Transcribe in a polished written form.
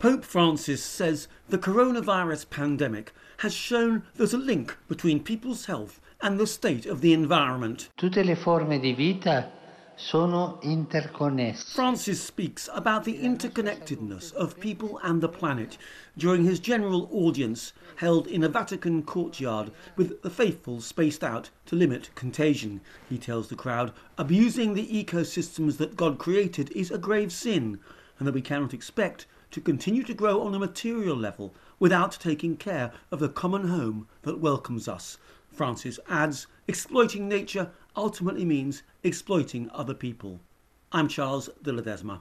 Pope Francis says the coronavirus pandemic has shown there's a link between people's health and the state of the environment. Tutte le forme di vita sono interconnesse. Francis speaks about the interconnectedness of people and the planet during his general audience held in a Vatican courtyard with the faithful spaced out to limit contagion. He tells the crowd abusing the ecosystems that God created is a grave sin, and that we cannot expect to continue to grow on a material level without taking care of the common home that welcomes us. Francis adds, exploiting nature ultimately means exploiting other people. I'm Charles de Ledesma.